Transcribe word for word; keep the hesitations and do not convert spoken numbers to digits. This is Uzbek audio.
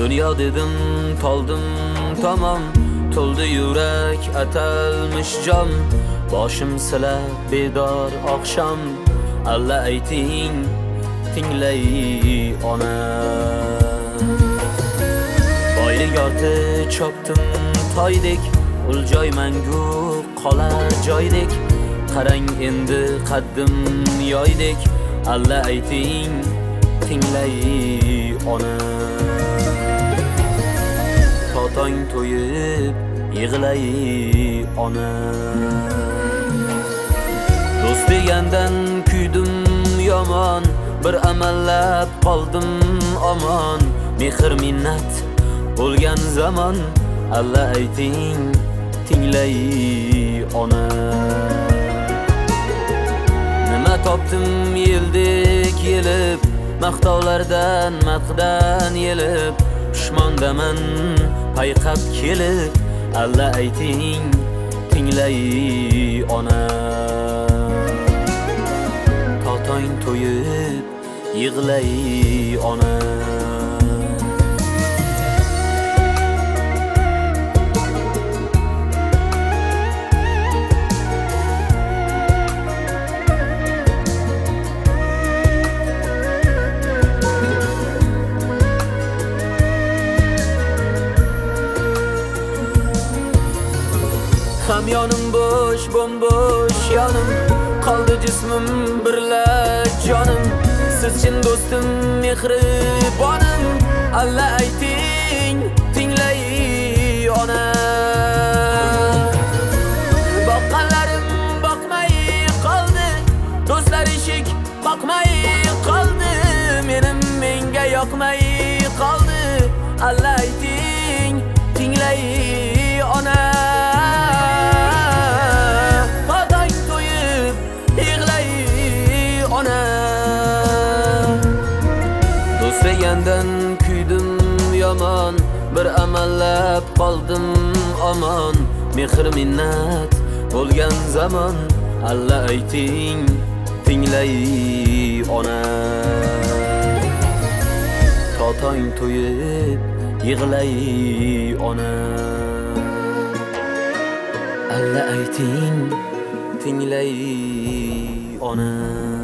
Dünya dedim, toldim tamam. To'ldi yurak atalmish jam. Boshim sila bedor oqshom. Alla ayting, tinglay ona. Boylik orti chopdim toydek. Ul joy mangu qolar joydek. Qarang endi qaddim yoydek. Alla ayting, tinglay ona. Totong to'yib yig'lay ona. Do'st degandan kuydim yomon. Bir amallab qoldim omon. Mehr minnat bo'lgan zamon. Alla ayting, tinglay ona. Nima topdim yildek yelib, maqtovlardan maqdan yelib, pushmondaman payqab kelib. Alla ayting, tinglay ona. Totong to'yib yig'lay ona. Ham yonim bosh, bombosh yonim. Qoldi jismim birla jonim. Siz chin do'stim, mehribonim. Alla ayting, tinglay ona. Boqqanlarim boqmay qoldi. Do'stlar eshik qoqmay qoldi. Menim menga yoqmay qoldi. Alla ayting, tinglay ona. Degandan kuydim yomon. Bir amallab qoldim omon. Mehr minnat bo'lgan zamon. Alla ayting, tinglay ona. Totong to'yib yig'lay ona. Alla ayting, tinglay ona.